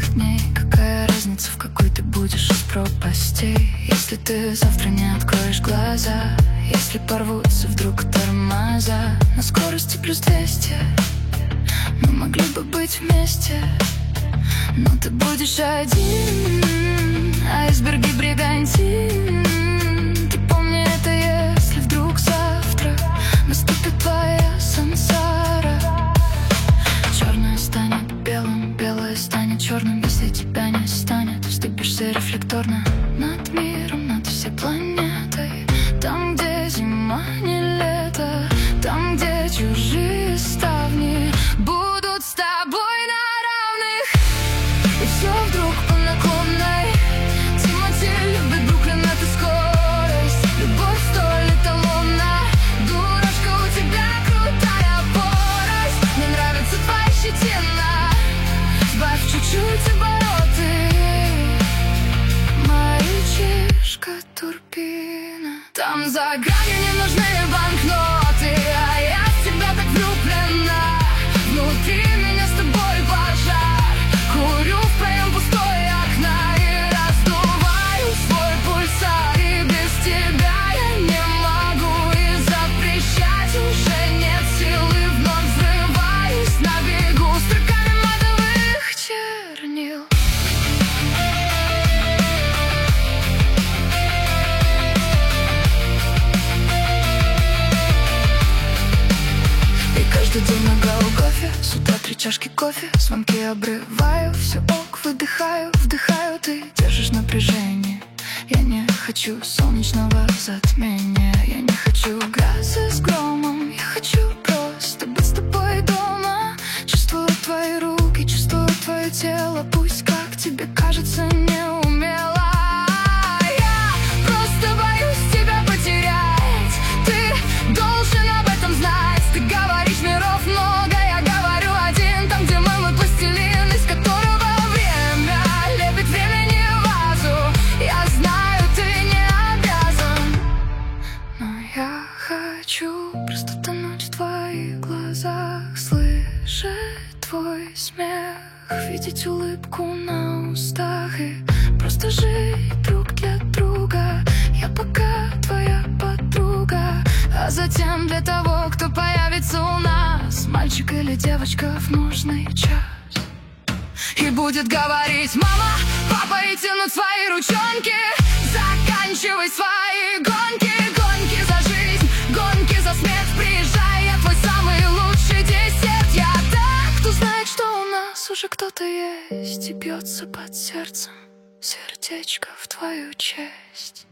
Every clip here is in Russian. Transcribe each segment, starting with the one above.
бессонных дней. Какая разница, в какой ты будешь из пропастей, если ты завтра не откроешь глаза, если порвутся вдруг тормоза на скорости +200. Мы могли бы быть вместе, но ты будешь один, айсберги бригантин. Ты помни это, если вдруг завтра наступит твоя сансара. Черное станет белым, белое станет черным, если тебя не станет. Вступишься рефлекторно над миром, над всей планетой. Там, где зима не лето, там, где чужие ставни будут с тобой на равных. И все вдруг по наклонной. Тимати любит Бруклин, это скорость. Любовь столь эталонна. Дурашка, у тебя крутая порость. Мне нравится твоя щетина. Сбавь чуть-чуть обороты. Мальчишка турбина. Там за гранью не нужны банкноты, а я в тебя так влюблена. Внутри меня с тобой пожар. Курю в проем пустой окна и раздуваю свой пульсар. И без тебя я не могу, и запрещать уже нет силы. Вновь взрываюсь на бегу строками матовых чернил. Каждый день нога у кофе, с утра 3 чашки кофе. Звонки обрываю, все ок, выдыхаю, вдыхаю. Ты держишь напряжение. Я не хочу солнечного затмения. Я не хочу грозы с громом. Я хочу просто быть с тобой дома. Чувствую твои руки, чувствую твое тело. Пусть как тебе кажется неумело. Я просто боюсь тебя потерять. Ты должен об этом знать. Ты говоришь, миров много, я говорю один. Там, где мы пластилин, из которого время лепит времени вазу. Я знаю, ты не обязан, но я хочу просто тонуть в твоих глазах, слышать твой смех, видеть улыбку на устах и просто жить друг для друга. Я пока твоя подруга, а затем для того, кто появится у нас, мальчик или девочка в нужный час, и будет говорить: мама, папа, и тянуть свои ручонки. Заканчивай свои гонки, гонки за жизнь, гонки за смерть. Приезжай, я твой самый лучший десерт. Я так, кто знает, что у нас уже кто-то есть, и бьется под сердцем сердечко в твою честь.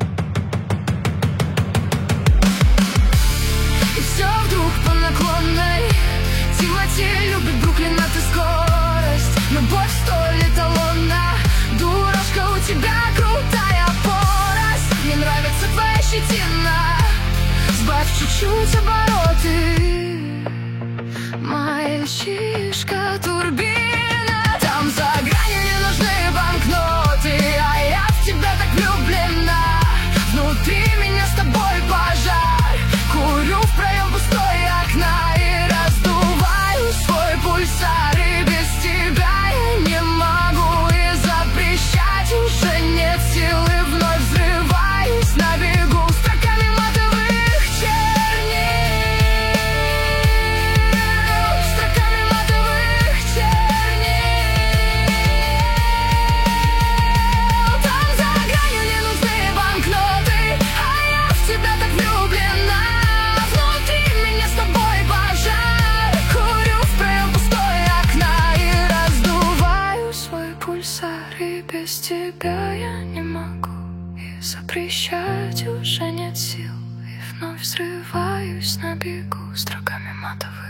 И все вдруг по наклонной. Тимати любит Бруклин, это скорость. Любовь столь эталонна. Дурашка, у тебя крутая порость. Мне нравится твоя щетина. Сбавь чуть-чуть обороты. Мальчишка турбина. Там за гранью не нужны банкноты, а я в тебя так влюблена. Внутри меня с тобой пожар. Курю в проем пустой окна и раздуваю свой пульсар. И без тебя я не могу, и запрещать уже нет силы. Вновь взрываюсь на бегу строками матовых чернил. Строками матовых чернил. Там за гранью не нужны банкноты, а я в тебя так влюблена. Внутри меня с тобой пожар. Курю в проем пустой окна и раздуваю свой пульсар. И без тебя я не могу, и запрещать уже нет сил. И вновь взрываюсь на бегу строками матовых